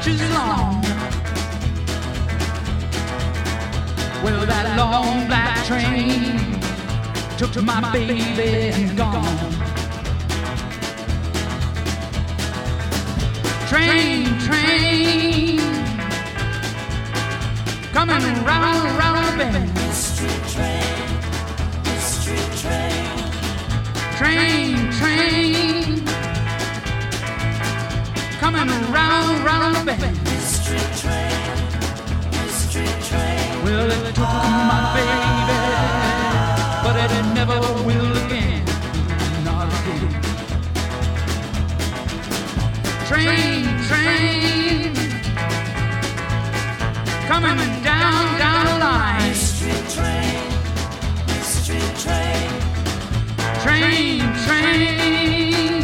too long. Well, that long black train took my baby and gone. Train, coming round the bend. Mystery train, Train, coming round the bend. mystery train. Well, it took my baby, but it never will again. Not again. Train, coming down the line. Mystery train. Train,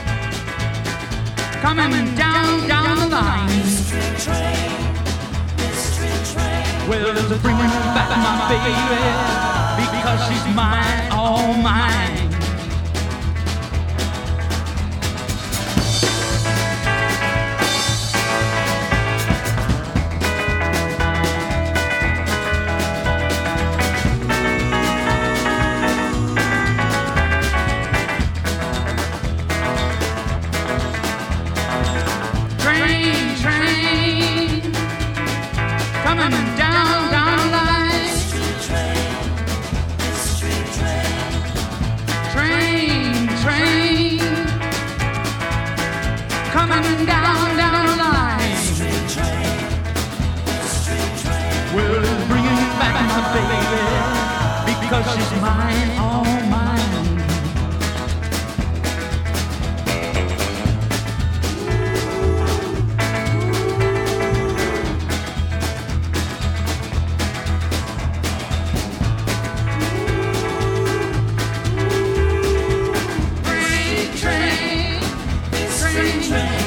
coming down the line. Mystery train. Well, it's bringing back my baby because she's mine, all mine. Train, coming down the line. Train, coming down the line. Well, it's bringing back my baby because she's mine, all mine. Train.